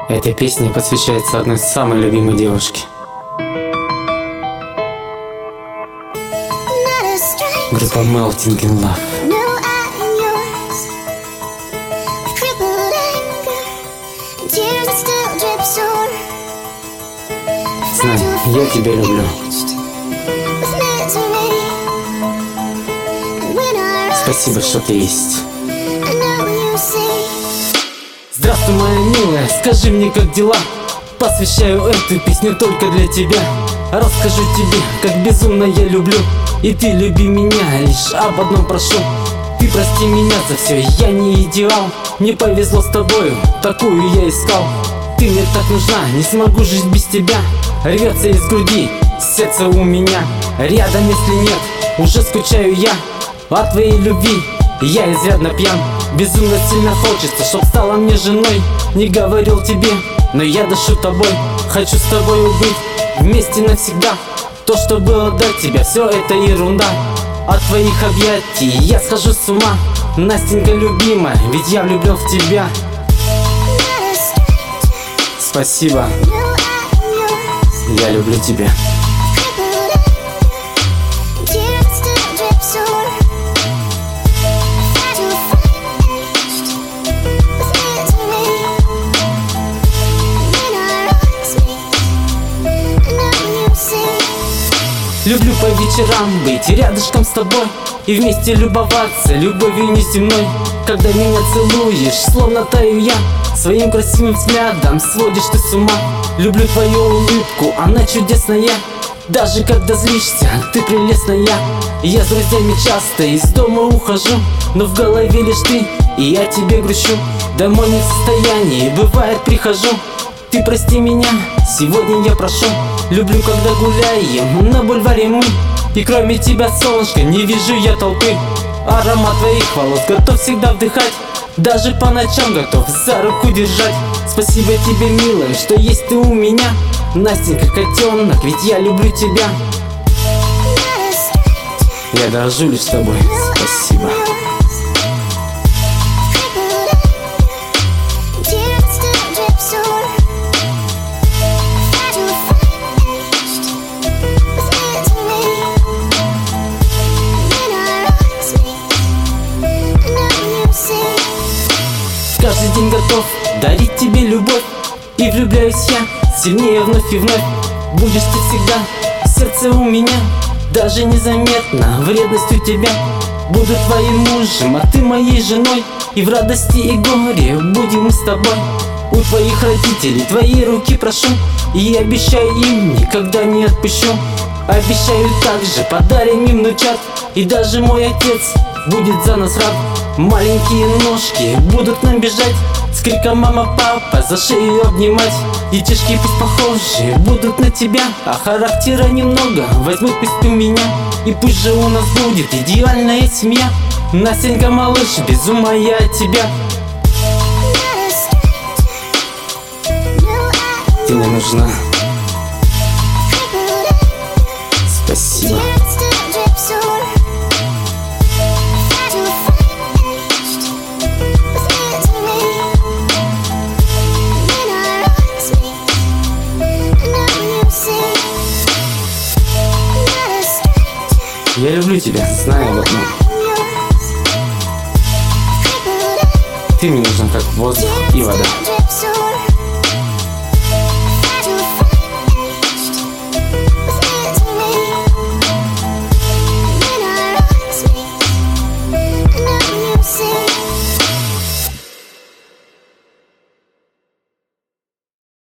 Эта песня посвящается одной самой любимой девушке. Группа Melting in Love. Знай, я тебя люблю. Спасибо, что ты есть. Здравствуй, моя милая, скажи мне, как дела? Посвящаю эту песню только для тебя. Расскажу тебе, как безумно я люблю. И ты люби меня, лишь об одном прошу. Ты прости меня за все, я не идеал. Мне повезло с тобою, такую я искал. Ты мне так нужна, не смогу жить без тебя. Рвется из груди, сердце у меня рядом, если нет, уже скучаю я. От твоей любви я изрядно пьян. Безумно сильно хочется, чтоб стала мне женой. Не говорил тебе, но я дышу тобой. Хочу с тобой быть вместе навсегда. То, что было до тебя, все это ерунда. От твоих объятий я схожу с ума. Настенька любимая, ведь я влюблен в тебя. Спасибо, я люблю тебя. Люблю по вечерам быть рядышком с тобой и вместе любоваться любовью неземной. Когда меня целуешь, словно таю я, своим красивым взглядом сводишь ты с ума. Люблю твою улыбку, она чудесная. Даже когда злишься, ты прелестная. Я с друзьями часто из дома ухожу, но в голове лишь ты, и я тебе грущу. Домой не в состоянии, бывает прихожу. Ты прости меня, сегодня я прошу. Люблю, когда гуляем на бульваре мы, и кроме тебя, солнышко, не вижу я толпы. Аромат твоих волос готов всегда вдыхать, даже по ночам готов за руку держать. Спасибо тебе, милая, что есть ты у меня. Настенька, котенок, ведь я люблю тебя. Я дорожу лишь тобой, спасибо. Каждый день готов дарить тебе любовь, и влюбляюсь я сильнее вновь и вновь. Будешь ты всегда в сердце у меня, даже незаметно вредность у тебя. Буду твоим мужем, а ты моей женой, и в радости и горе будем мы с тобой. У твоих родителей твои руки прошу, и обещаю им никогда не отпущу. Обещаю также подарим им внучат, и даже мой отец будет за нас рад. Маленькие ножки будут нам бежать, с криком мама, папа за шею обнимать. Детишки пусть похожи будут на тебя, а характера немного возьмут пусть у меня. И пусть же у нас будет идеальная семья. Настенька, малыш, без ума я от тебя. Ты мне нужна. Спасибо. Я люблю тебя, знаю об этом. Ты мне нужна как воздух и вода.